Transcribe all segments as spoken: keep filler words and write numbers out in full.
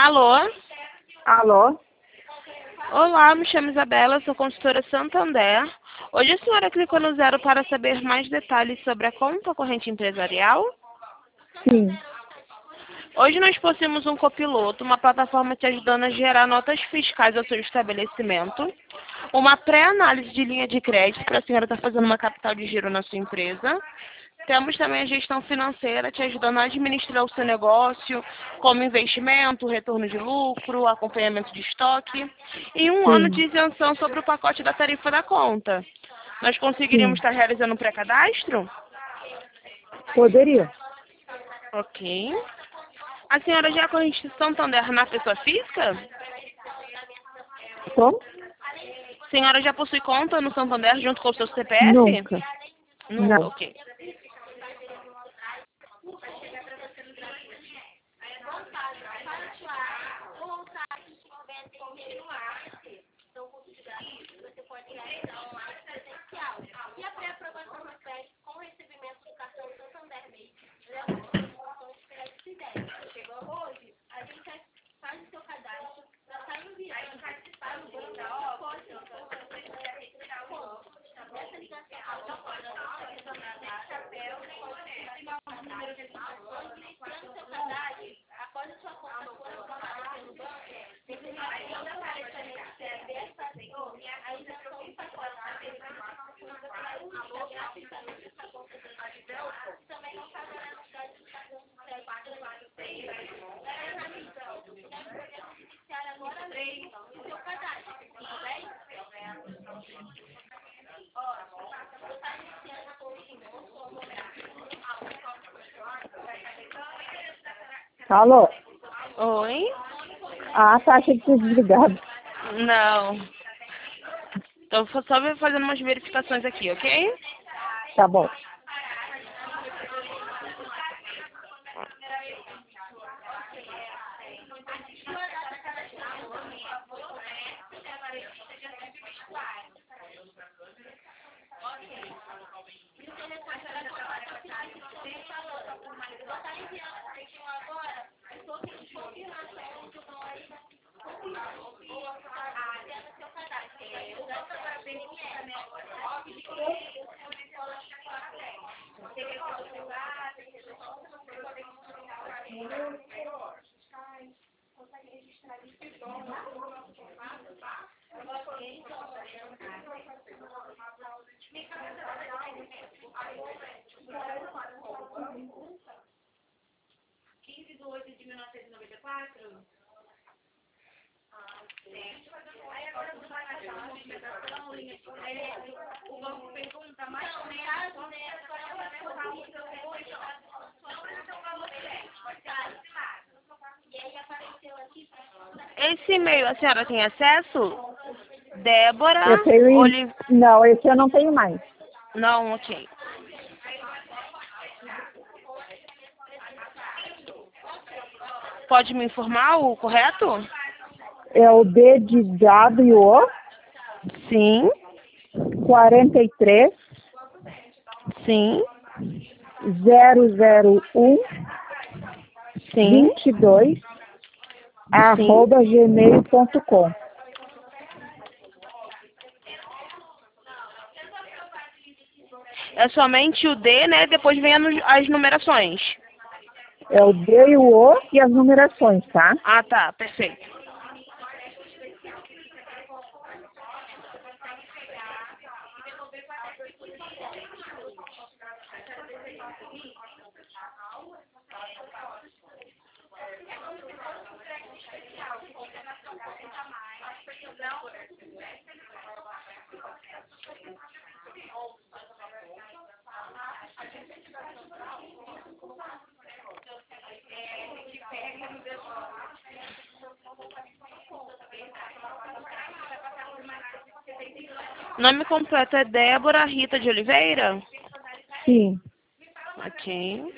Alô? Alô? Olá, me chamo Isabela, sou consultora Santander. Hoje a senhora clicou no zero para saber mais detalhes sobre a conta corrente empresarial? Sim. Hoje nós possuímos um copiloto, uma plataforma te ajudando a gerar notas fiscais ao seu estabelecimento, uma pré-análise de linha de crédito para a senhora estar fazendo uma capital de giro na sua empresa. Temos também a gestão financeira te ajudando a administrar o seu negócio, como investimento, retorno de lucro, acompanhamento de estoque e um ano Sim. de isenção sobre o pacote da tarifa da conta. Nós conseguiríamos Sim. estar realizando um pré-cadastro? Poderia. Ok. A senhora já conhece Santander na pessoa física? Como? A senhora já possui conta no Santander junto com o seu C P F? Nunca. Nunca, Não. ok. Alô? Oi? Ah, tá. Achei que tinha desligado. Não. Estou só fazendo umas verificações aqui, ok? Tá bom. Esse e-mail a senhora tem acesso? Débora Eu tenho... Oliveira. Não, esse eu não tenho mais. Não, ok. Pode me informar o correto? É o D de W, Sim, quarenta e três, sim, zero zero um, sim, vinte e dois, sim. arroba gmail ponto com. É somente o D, né? Depois vem a nu- as numerações. É o D e o O e as numerações, tá? Ah, tá. Perfeito. Nome completo é Débora Rita de Oliveira? Sim. Ok.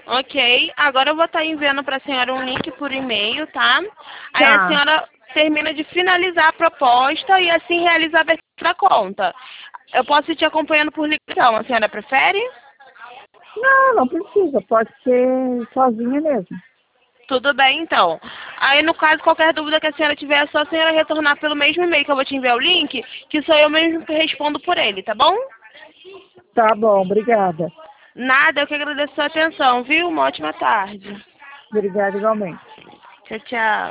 Ok, agora eu vou estar enviando para a senhora um link por e-mail, tá? Aí a Tá. senhora termina de finalizar a proposta e assim realiza a abertura da conta. Eu posso ir te acompanhando por ligação, a senhora prefere? Não, não precisa. Pode ser sozinha mesmo. Tudo bem, então. Aí, no caso, qualquer dúvida que a senhora tiver, é só a senhora retornar pelo mesmo e-mail que eu vou te enviar o link, que sou eu mesmo que respondo por ele, tá bom? Tá bom, obrigada. Nada, eu que agradeço a sua atenção, viu? Uma ótima tarde. Obrigada igualmente. Tchau, tchau.